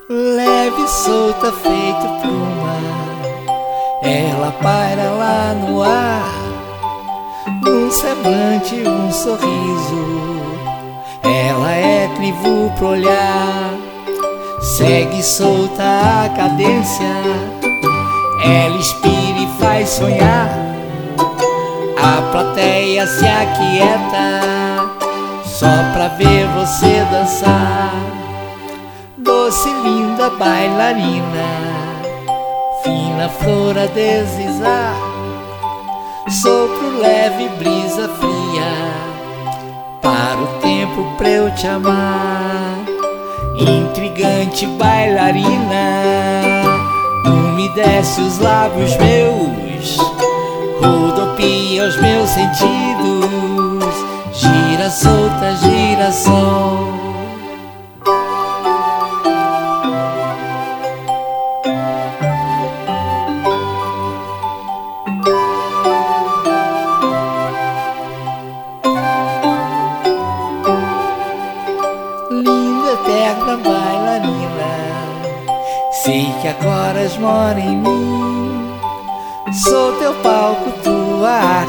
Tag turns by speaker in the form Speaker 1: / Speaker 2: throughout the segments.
Speaker 1: leve e solta feito pluma, ela paira lá no ar, num semblante um sorriso, ela é crivo pro olhar, segue solta a cadência, ela inspira e faz sonhar, a plateia se aquieta só pra ver você dançar. Doce, linda bailarina, fina flor a deslizar, sopro leve, brisa fria, para o tempo pra eu te amar. Intrigante bailarina, umedece os lábios meus, rodopia os meus sentidos, gira solta, girassol. Linda, eterna bailarina, sei que agora mora em mim, sou teu palco, tua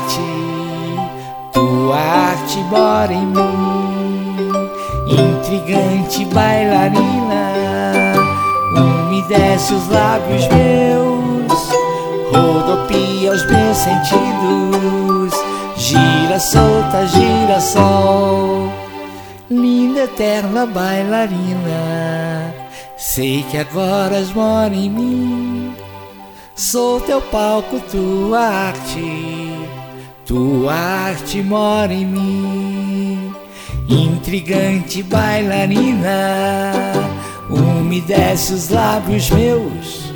Speaker 1: arte mora em mim. Intrigante bailarina, umedece os lábios meus, rodopia os meus sentidos, gira solta, girassol. Linda, eterna bailarina, sei que agora mora em mim, sou teu palco, tua arte mora em mim. Intrigante bailarina, umedece os lábios meus,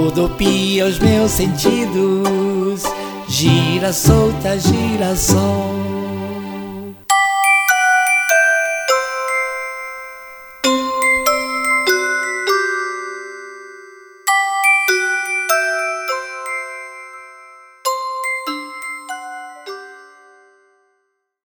Speaker 1: rodopia os meus sentidos, gira solta, girassol.